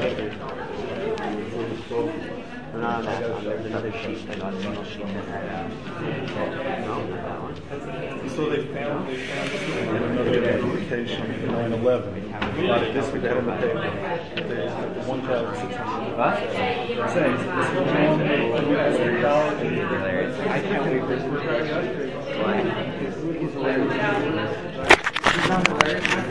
No, not on that one. There's another sheet. Like a single sheet in there. No, not that one. So they found another location in 9/11. This we had on the paper. There's 1,600. What? Saying this is I can't believe this is. Why?